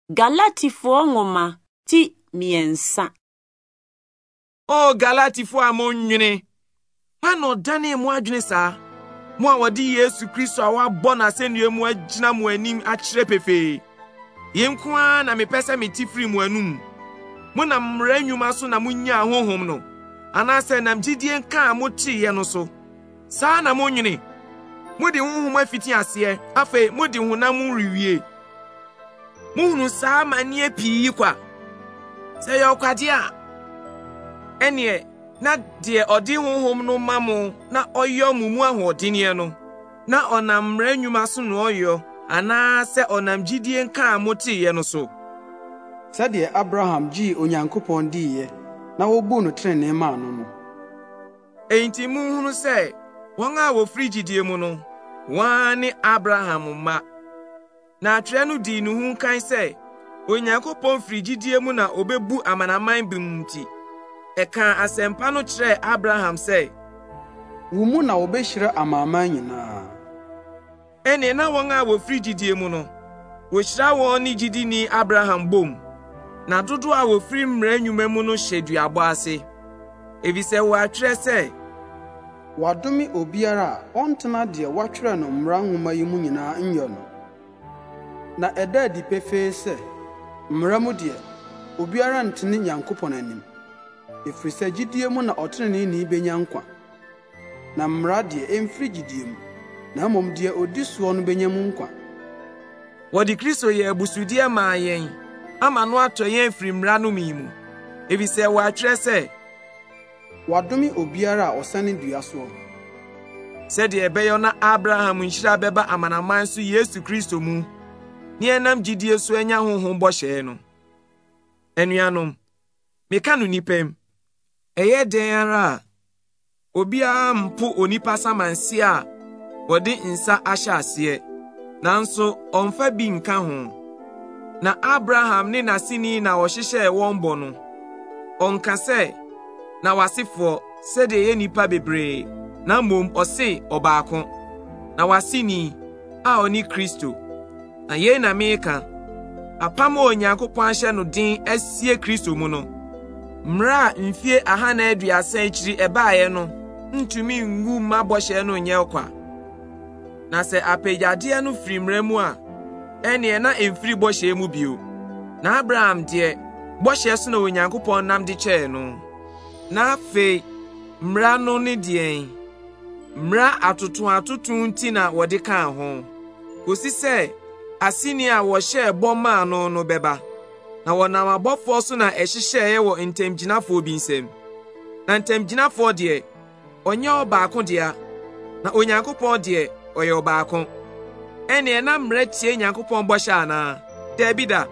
Galatifoɔ nwoma ti miɛnsa. O Galatifoɔ a monwene, hwan dane mo adwene saa? Mo a wɔde Yesu Kristo a wabɔ n'asennua mu agyina mo anim akyerɛ pefee. Yenko a na mepɛ sɛ meti firi mo anum. Mo na mmara nnwuma so na munya honhom no, anaasɛ nam gyidie nka a moteeɛ no so. Saa na monwene. Mode honhom afiti aseɛ, afei mode honam rewie. Muhunu saa manie pii kwa. Sɛ yɛ ɔkwade a, ɛneɛ na deɛ ɔde honhom no ma mo na ɔyɔ mo mu ahoɔdenneɛ no, na ɔnam mmara nnwuma so na ɔyɔ, anaasɛ ɔnam gyidie nka a moteeɛ no so. Sɛdeɛ Abraham gyee Onyankopɔn diiɛ, na wobu no trenee maa no no. Enti munhunu sɛ, wɔn a wofiri gyidie mu no, wɔn ne Abraham mma. Na atwerɛ no dii ne ho nkan sɛ, Onyankopɔn firi gyidie mu na obebu amanaman bi mu nti. Ɛka asɛmpa no kyerɛ Abraham sɛ, wo mu na wobehyira amanaman nyinaa. Ɛne na wɔn a wofiri gyidie mu no, wohyira wɔn ne gyidini Abraham bom. Na dodo a wofiri mmara nnwuma mu no hyɛ duabɔ ase. Efisɛ wɔatwerɛ sɛ, wadome obiara a ɔntena deɛ wɔatwerɛ no mmara nwoma yi mu nyinaa nyɛ no. Na ɛda adi pefee sɛ, mmara mu deɛ, obiara ntene Nyankopɔn anim. Ɛfiri sɛ gyidie mu na ɔtreneeni benya nkwa. Na mmara deɛ ɛmfiri gyidie mu, na mmom deɛ odi soɔ no benya mu nkwa. Wɔde Kristo yɛ abusudeɛ maa yɛn, ama no atɔ yɛn firi mmara no mu. Efisɛ wɔatwerɛ sɛ, wadome obiara a ɔsane dua soɔ. Sɛdeɛ ɛbɛyɛ na Abraham nhyira bɛba amanaman so Yesu Kristo mu, ne ɛnam gyidie so anya honhom bɔhyɛ no. Anuanom, meka no nipam, ɛyɛ den ara a, obiara mpo onipa samanse a wɔde nsa ahyɛ aseɛ, nanso ɔmfa bi nka ho. Na Abraham ne n'aseni na wɔhyehyɛɛ wɔn bɔ no, ɔnka sɛ, na wasefoɔ sɛdeɛ yɛ nipa bebree, na mmom ɔse ɔbaako, na waseni a ɔne Kristo. Na yɛn na meka, apam a Onyankopɔn ahyɛ no den asie Kristo mu no, mmara a mfie 130 akyiri ɛbaeɛ no ntumi ngu mma bɔhyɛ no nyɛ kwa. Na sɛ apagyadeɛ no firi mmara mu a, ɛneɛ na ɛmfiri bɔhyɛ mu bio. Na Abraham deɛ, bɔhyɛ so na Onyankopɔn nam de kyɛɛ no. Na afei, mmara no ne deɛn? Mmara atoto nti na wɔde kaa ho. Kosi sɛ, aseni a wɔhyɛɛ bɔ maa no no bɛba. Na wɔnam abɔfoɔ so na ɛhyehyɛeɛ wɔ ntamgyinafoɔ bi nsam. Na ntamgyinafoɔ deɛ, ɔnyɛ ɔbaako dea, na Onyankopɔn deɛ, ɔyɛ ɔbaako. Ɛneɛ na mmara tie Nyankopɔn bɔhyɛ anaa? Dabi da.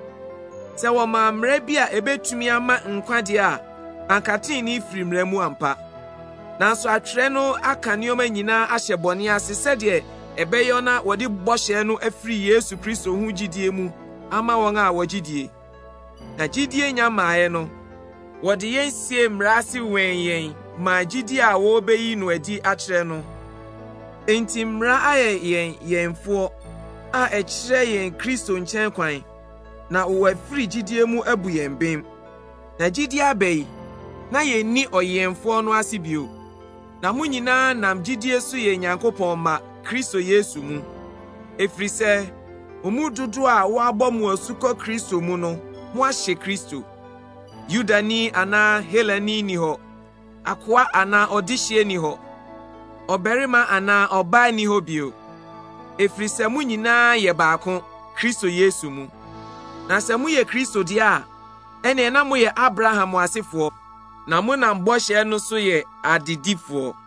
Sɛ wɔma mmara bi a ɛbɛtumi ama nkwadeɛ a, ankatee ne firi mmara mu ampa. Nanso atwerɛ no aka nneɛma nyinaa ahyɛ bɔne ase sɛdeɛ ɛbɛyɛ na wɔde bɔhyɛ no afiri Yesu Kristo ho gyidie mu ama wɔn a wɔgyidie. Na gyidie nyamaeɛ no, wɔde yɛn sie mmara ase wɛn yɛn ma gyidie a wɔbɛyi no adi akyerɛ no. Enti mmara ayɛ yɛnfoɔ a ɛkyerɛ yɛn Kristo nkyɛn kwan, na wɔafiri gyidie mu abu yɛn bem. Na gyidie abɛyi, na yɛnni ɔyɛnfoɔ no ase bio. Na mo nyinaa nam gyidie so yɛ Nyankopɔn ma Kristo Yesu mu. Ɛfiri sɛ, ɔmu dodo a wɔabɔ mo asukɔ Kristo mu no, mo ahyɛ Kristo. Yudani anaa Helani ni hɔ, akoa anaa ɔdehyeɛ ni hɔ, ɔbarima anaa ɔbaa ni hɔ bio. Ɛfiri sɛ mo nyinaa yɛ baako, Kristo Yesu mu. Na sɛ moyɛ Kristo deɛ a, ɛneɛ na moyɛ Abraham asefoɔ, na monam bɔhyɛ no so yɛ adedifoɔ.